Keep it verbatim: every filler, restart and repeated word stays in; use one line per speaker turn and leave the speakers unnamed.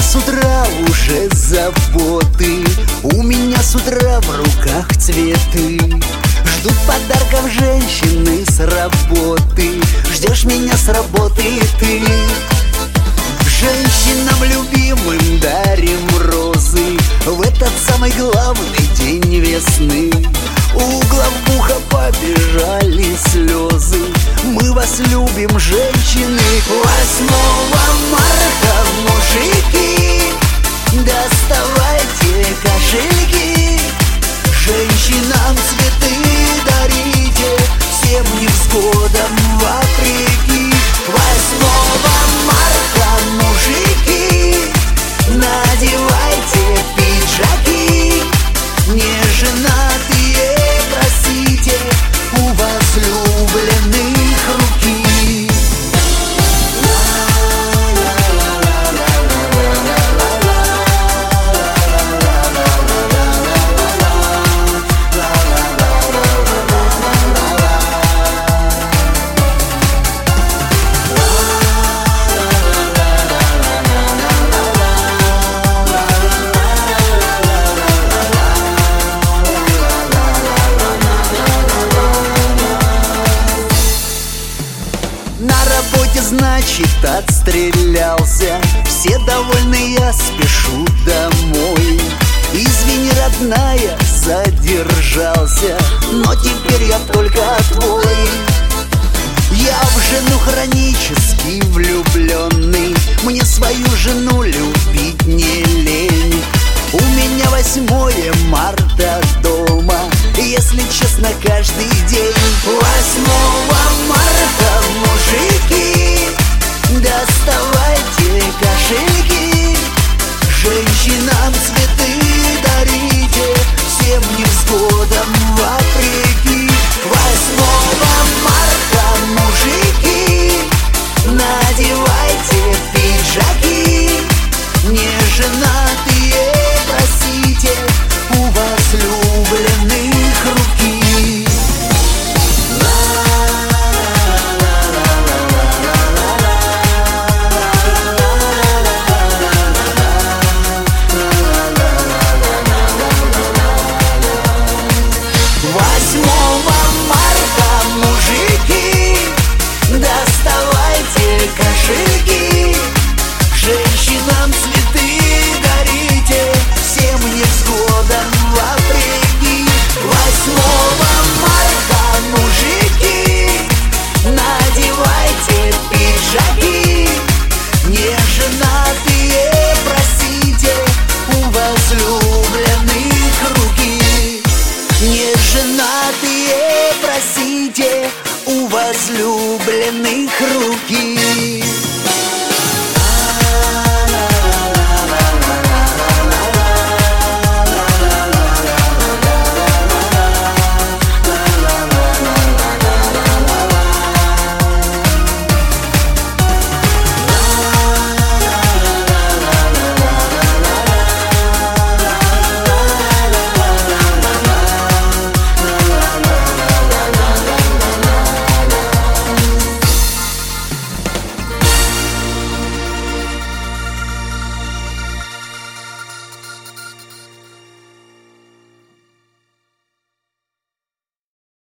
с утра уже заботы, у меня с утра в руках цветы. Ждут подарков женщины с работы, ждешь меня с работы ты. Женщинам любимым дарим розы в этот самый главный день весны. У главбуха побежали слезы, мы вас любим, женщины. Восьмого марта, мужики, доставайте кошельки, женщинам цветы дарите, всем невзгодам вопреки. Восьмого марта, мужики, надевайте пиджаки, неженатые просите у возлюбленных руки. На работе, значит, отстрелялся, все довольны, я спешу домой. Извини, родная, задержался, но теперь я только твой. Я в жену хронически влюблен,